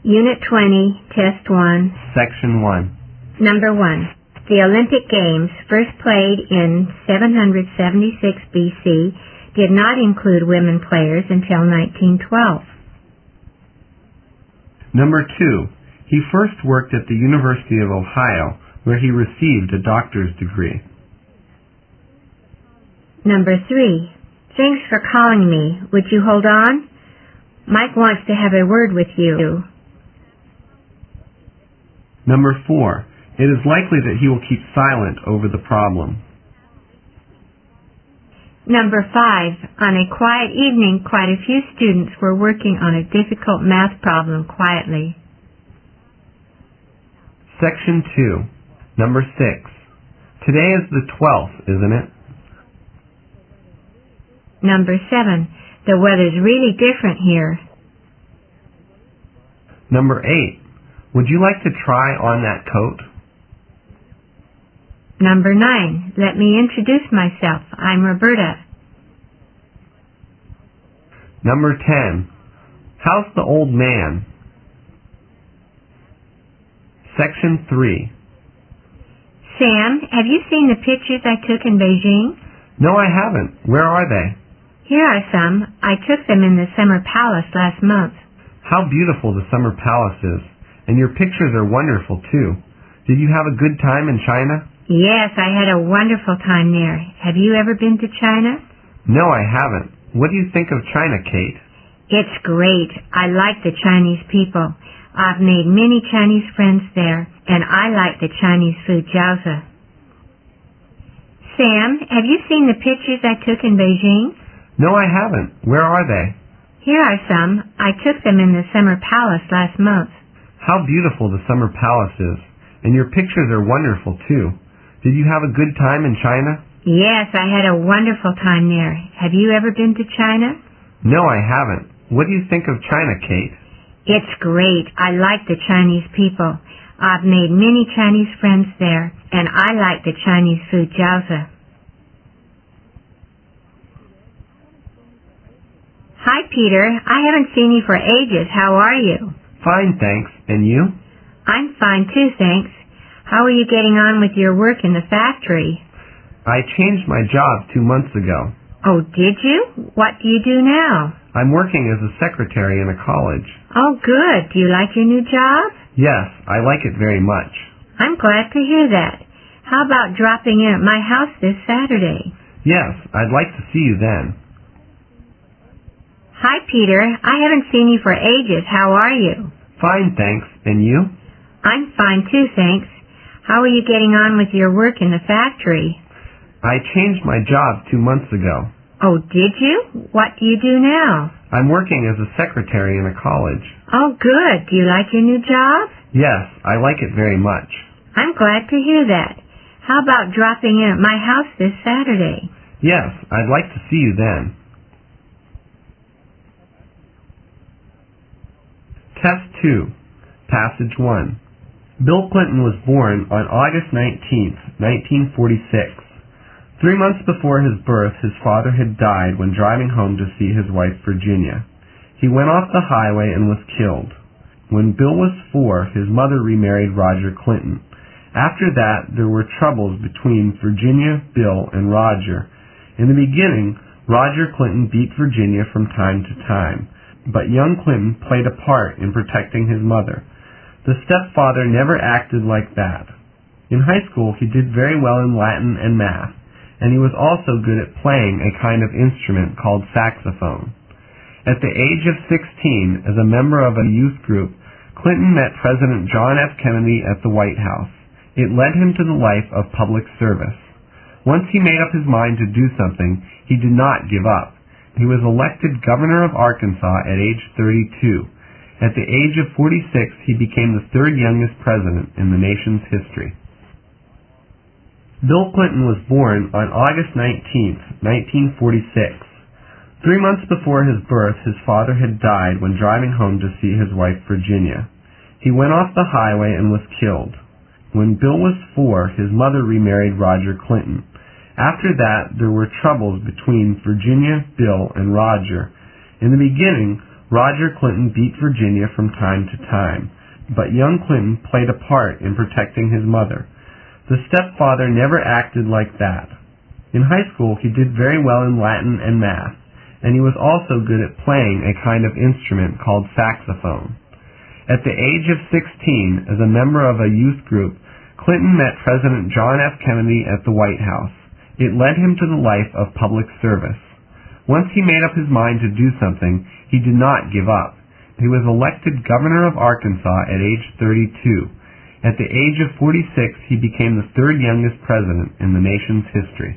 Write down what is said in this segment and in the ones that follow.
Unit 20, Test 1. Section 1. Number 1. The Olympic Games, first played in 776 BC, did not include women players until 1912. Number 2. He first worked at the University of Ohio, where he received a doctor's degree. Number 3. Thanks for calling me. Would you hold on? Mike wants to have a word with you. Number 4. It is likely that he will keep silent over the problem. Number 5. On a quiet evening, quite a few students were working on a difficult math problem quietly. Section 2. Number 6. Today is the 12th, isn't it? Number 7. The weather's really different here. Number 8. Would you like to try on that coat? Number 9. Let me introduce myself. I'm Roberta. Number 10. How's the old man? Section 3. Sam, have you seen the pictures I took in Beijing? No, I haven't. Where are they? Here are some. I took them in the Summer Palace last month. How beautiful the Summer Palace is. And your pictures are wonderful, too. Did you have a good time in China? Yes, I had a wonderful time there. Have you ever been to China? No, I haven't. What do you think of China, Kate? It's great. I like the Chinese people. I've made many Chinese friends there, and I like the Chinese food jiaozi. Sam, have you seen the pictures I took in Beijing? No, I haven't. Where are they? Here are some. I took them in the Summer Palace last month. How beautiful the Summer Palace is. And your pictures are wonderful, too. Did you have a good time in China? Yes, I had a wonderful time there. Have you ever been to China? No, I haven't. What do you think of China, Kate? It's great. I like the Chinese people. I've made many Chinese friends there, and I like the Chinese food jiaozi. Hi, Peter. I haven't seen you for ages. How are you? Fine, thanks. And you? I'm fine, too, thanks. How are you getting on with your work in the factory? I changed my job 2 months ago. Oh, did you? What do you do now? I'm working as a secretary in a college. Oh, good. Do you like your new job? Yes, I like it very much. I'm glad to hear that. How about dropping in at my house this Saturday? Yes, I'd like to see you then. Hi, Peter. I haven't seen you for ages. How are you? Fine, thanks. And you? I'm fine, too, thanks. How are you getting on with your work in the factory? I changed my job 2 months ago. Oh, did you? What do you do now? I'm working as a secretary in a college. Oh, good. Do you like your new job? Yes, I like it very much. I'm glad to hear that. How about dropping in at my house this Saturday? Yes, I'd like to see you then. Test 2. Passage 1. Bill Clinton was born on August 19th, 1946. 3 months before his birth, his father had died when driving home to see his wife Virginia. He went off the highway and was killed. When Bill was 4, his mother remarried Roger Clinton. After that, there were troubles between Virginia, Bill, and Roger. In the beginning, Roger Clinton beat Virginia from time to time, but young Clinton played a part in protecting his mother. The stepfather never acted like that. In high school, he did very well in Latin and math, and he was also good at playing a kind of instrument called saxophone. At the age of 16, as a member of a youth group, Clinton met President John F. Kennedy at the White House. It led him to the life of public service. Once he made up his mind to do something, he did not give up. He was elected governor of Arkansas at age 32. At the age of 46, he became the third youngest president in the nation's history. Bill Clinton was born on August 19th, 1946. 3 months before his birth, his father had died when driving home to see his wife Virginia. He went off the highway and was killed. When Bill was 4, his mother remarried Roger Clinton. After that, there were troubles between Virginia, Bill, and Roger. In the beginning, Roger Clinton beat Virginia from time to time, but young Clinton played a part in protecting his mother. The stepfather never acted like that. In high school, he did very well in Latin and math, and he was also good at playing a kind of instrument called saxophone. At the age of 16, as a member of a youth group, Clinton met President John F. Kennedy at the White House. It led him to the life of public service. Once he made up his mind to do something, he did not give up. He was elected governor of Arkansas at age 32. At the age of 46, he became the third youngest president in the nation's history.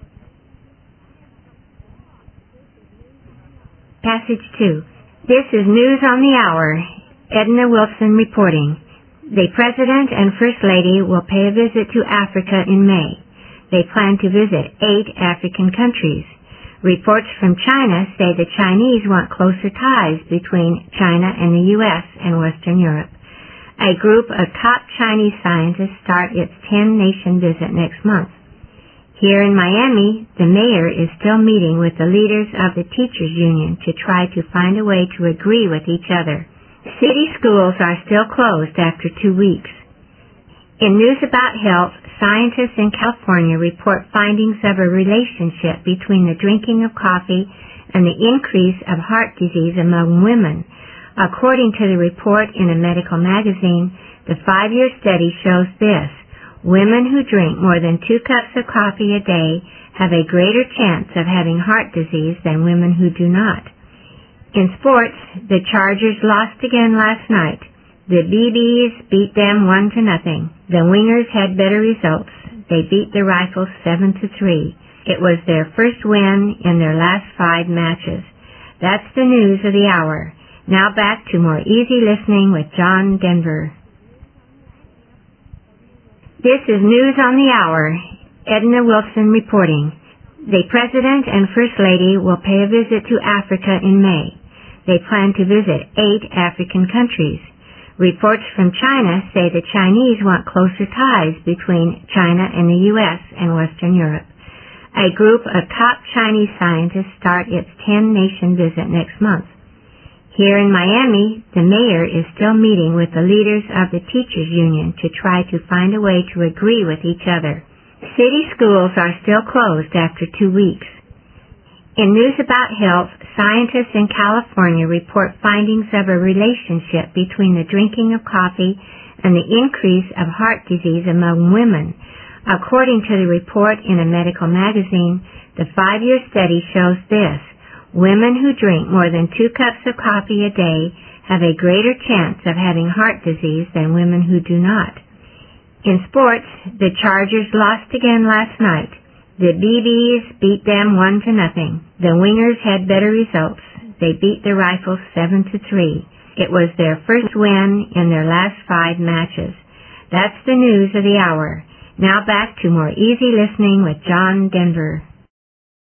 Passage 2. This is News on the Hour. Edna Wilson reporting. The President and First Lady will pay a visit to Africa in May. They plan to visit 8 African countries. Reports from China say the Chinese want closer ties between China and the U.S. and Western Europe. A group of top Chinese scientists start its 10-nation visit next month. Here in Miami, the mayor is still meeting with the leaders of the teachers' union to try to find a way to agree with each other. City schools are still closed after 2 weeks. In news about health, scientists in California report findings of a relationship between the drinking of coffee and the increase of heart disease among women. According to the report in a medical magazine, the 5-year study shows this. Women who drink more than 2 cups of coffee a day have a greater chance of having heart disease than women who do not. In sports, the Chargers lost again last night. The BBs beat them 1-0. The Wingers had better results. They beat the Rifles 7-3. It was their first win in their last 5 matches. That's the news of the hour. Now back to more easy listening with John Denver. This is News on the Hour. Edna Wilson reporting. The President and First Lady will pay a visit to Africa in May. They plan to visit 8 African countries. Reports from China say the Chinese want closer ties between China and the U.S. and Western Europe. A group of top Chinese scientists start its 10-nation visit next month. Here in Miami, the mayor is still meeting with the leaders of the teachers' union to try to find a way to agree with each other. City schools are still closed after 2 weeks. In news about health, scientists in California report findings of a relationship between the drinking of coffee and the increase of heart disease among women. According to the report in a medical magazine, the 5-year study shows this. Women who drink more than 2 cups of coffee a day have a greater chance of having heart disease than women who do not. In sports, the Chargers lost again last night. The BBs beat them 1-0. The Wingers had better results. They beat the Rifles 7-3. It was their first win in their last 5 matches. That's the news of the hour. Now back to more easy listening with John Denver.